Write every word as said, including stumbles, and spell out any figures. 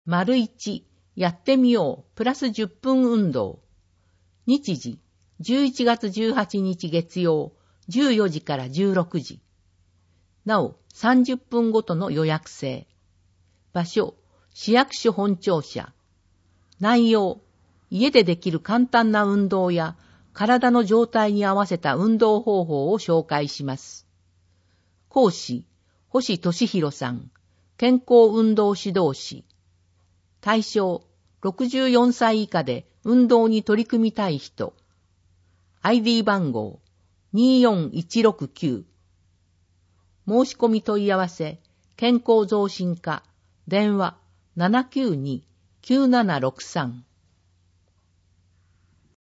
丸一、やってみよう、プラスじゅっぷん運動。日時、じゅういちがつじゅうはちにち月曜、じゅうよじからじゅうろくじ。なお、さんじゅっぷんごとの予約制。場所、市役所本庁舎。内容、家でできる簡単な運動や、体の状態に合わせた運動方法を紹介します。講師、星俊弘さん、健康運動指導士。対象、ろくじゅうよんさい以下で運動に取り組みたい人。アイディー 番号、にーよんいちろくきゅう。申し込み問い合わせ、健康増進課、電話 ななきゅうに きゅうななろくさん。